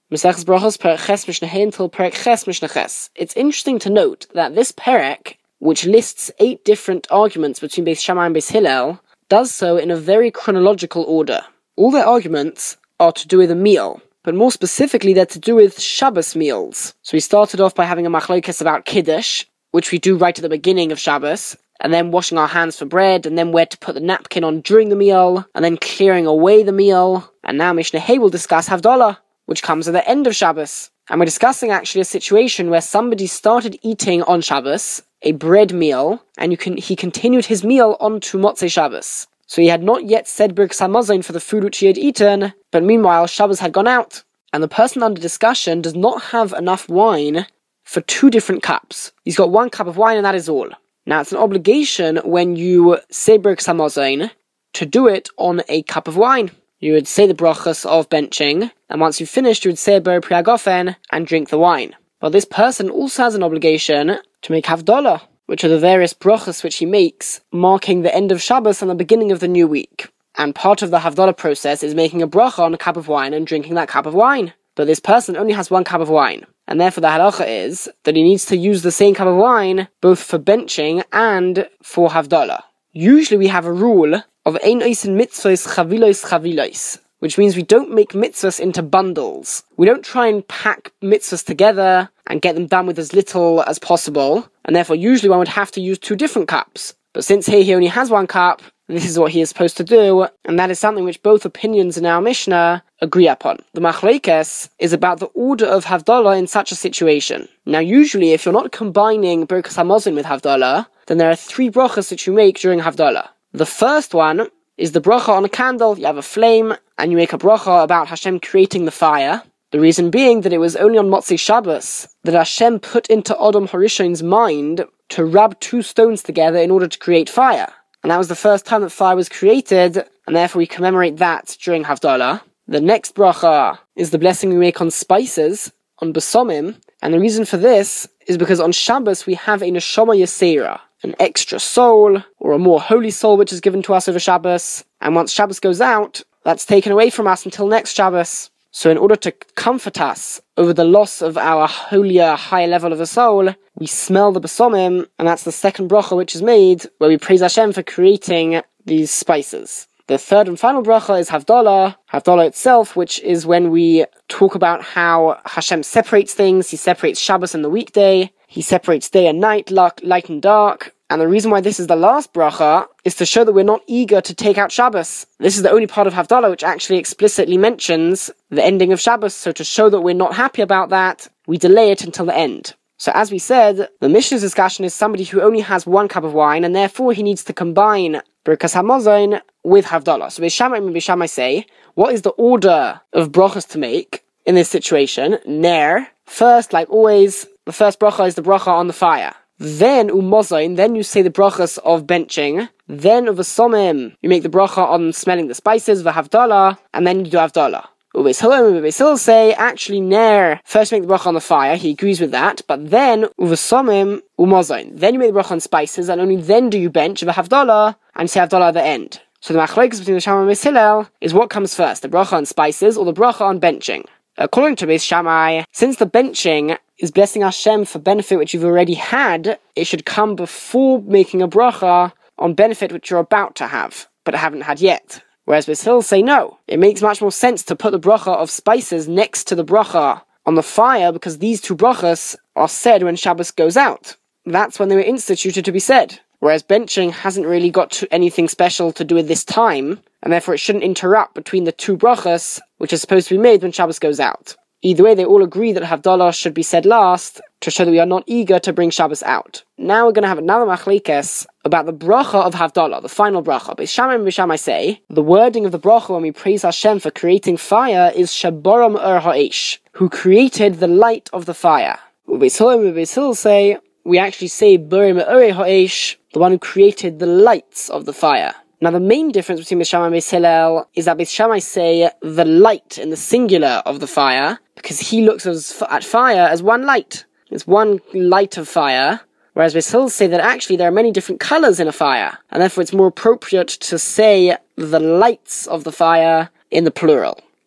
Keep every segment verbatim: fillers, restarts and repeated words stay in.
Maseches Brachos, Perek Ches Mishnah Hey until Perek Ches Mishnah Ches. It's interesting to note that this Perek, which lists eight different arguments between Beis Shammai and Beis Hillel, does so in a very chronological order. All their arguments are to do with a meal, but more specifically they're to do with Shabbos meals. So we started off by having a machlokes about Kiddush, which we do right at the beginning of Shabbos, and then washing our hands for bread, and then where to put the napkin on during the meal, and then clearing away the meal. And now Mishnah Hey will discuss Havdalah, which comes at the end of Shabbos. And we're discussing actually a situation where somebody started eating on Shabbos, a bread meal, and you can he continued his meal onto Motzei Shabbos. So he had not yet said Birkas Hamazon for the food which he had eaten, but meanwhile Shabbos had gone out, and the person under discussion does not have enough wine for two different cups. He's got one cup of wine and that is all. Now, it's an obligation when you say Birkas Hamazon to do it on a cup of wine. You would say the brachas of benching, and once you've finished, you would say Ber Pri Hagofen and drink the wine. But this person also has an obligation to make Havdalah, which are the various brachas which he makes, marking the end of Shabbos and the beginning of the new week. And part of the Havdalah process is making a bracha on a cup of wine and drinking that cup of wine. But this person only has one cup of wine. And therefore the halacha is that he needs to use the same cup of wine both for benching and for Havdalah. Usually we have a rule of ein oisin mitzvos chavilos chavilos, which means we don't make mitzvahs into bundles. We don't try and pack mitzvahs together and get them done with as little as possible, and therefore usually one would have to use two different cups. But since here he only has one cup, this is what he is supposed to do, and that is something which both opinions in our Mishnah agree upon. The machlokes is about the order of Havdalah in such a situation. Now usually if you're not combining Birkas Hamazon with Havdalah, then there are three brachas that you make during Havdalah. The first one is the bracha on a candle. You have a flame, and you make a bracha about Hashem creating the fire. The reason being that it was only on Motzei Shabbos that Hashem put into Adam Harishon's mind to rub two stones together in order to create fire. And that was the first time that fire was created, and therefore we commemorate that during Havdalah. The next bracha is the blessing we make on spices, on besomim, and the reason for this is because on Shabbos we have a neshama yesera, an extra soul, or a more holy soul which is given to us over Shabbos, and once Shabbos goes out, that's taken away from us until next Shabbos. So in order to comfort us over the loss of our holier, higher level of a soul, we smell the besomim, and that's the second bracha which is made, where we praise Hashem for creating these spices. The third and final bracha is Havdalah, Havdalah itself, which is when we talk about how Hashem separates things. He separates Shabbos and the weekday, he separates day and night, light and dark, and the reason why this is the last bracha is to show that we're not eager to take out Shabbos. This is the only part of Havdalah which actually explicitly mentions the ending of Shabbos, so to show that we're not happy about that, we delay it until the end. So as we said, the Mishnah's discussion is somebody who only has one cup of wine, and therefore he needs to combine Birkas Hamazon with Havdalah. So Beis Shammai and Beis Shammai say, what is the order of brachas to make in this situation? Ner, first, like always, the first bracha is the bracha on the fire. Then umozon, then you say the brachas of benching. Then of besomim, you make the bracha on smelling the spices, v'havdalah, and then you do Havdalah. Beis Hillel and Beis Hillel say, actually, ner, first make the bracha on the fire, he agrees with that, but then, uvasomim, umozon, then you make the bracha on spices, and only then do you bench, v'havdalah, and say Havdalah at the end. So the machlokes between the Shammai and Beis Hillel is what comes first, the bracha on spices, or the bracha on benching. According to Beis Shammai, since the benching is blessing Hashem for benefit which you've already had, it should come before making a bracha on benefit which you're about to have, but haven't had yet. Whereas Beis Hillel say no. It makes much more sense to put the bracha of spices next to the bracha on the fire, because these two brachas are said when Shabbos goes out. That's when they were instituted to be said. Whereas benching hasn't really got to anything special to do with this time, and therefore it shouldn't interrupt between the two brachas, which are supposed to be made when Shabbos goes out. Either way, they all agree that Havdalah should be said last, to show that we are not eager to bring Shabbos out. Now we're going to have another machlekes about the bracha of Havdalah, the final bracha. Beis Shammai and Beis Shammai say, the wording of the bracha when we praise Hashem for creating fire is Shaboram Ur Ha'esh, who created the light of the fire. Beis Hillel and Beis Hillel say, we actually say Borim Ur Ha'esh, the one who created the lights of the fire. Now the main difference between Beis Shammai and Beis Hillel is that Beis Shammai say the light in the singular of the fire, because he looks as, at fire as one light. It's one light of fire, whereas Beis Hillel say that actually there are many different colours in a fire, and therefore it's more appropriate to say the lights of the fire in the plural.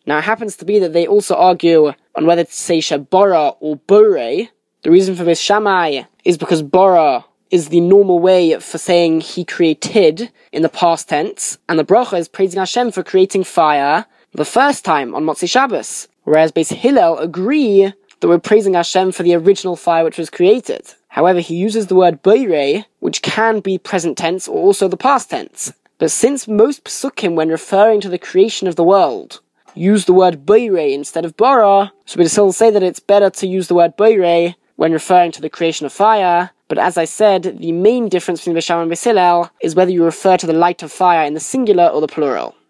Now it happens to be that they also argue on whether to say Shabara or Bore. The reason for Beis Shammai is because Bara is the normal way for saying he created in the past tense, and the bracha is praising Hashem for creating fire the first time on Motzei Shabbos. Whereas Beis Hillel agree that we're praising Hashem for the original fire which was created. However, he uses the word Beire, which can be present tense or also the past tense. But since most Pesukim, when referring to the creation of the world, use the word Beire instead of Bara, so we still say that it's better to use the word Beire when referring to the creation of fire. But as I said, the main difference between Beis Shammai and Beis Hillel is whether you refer to the light of fire in the singular or the plural.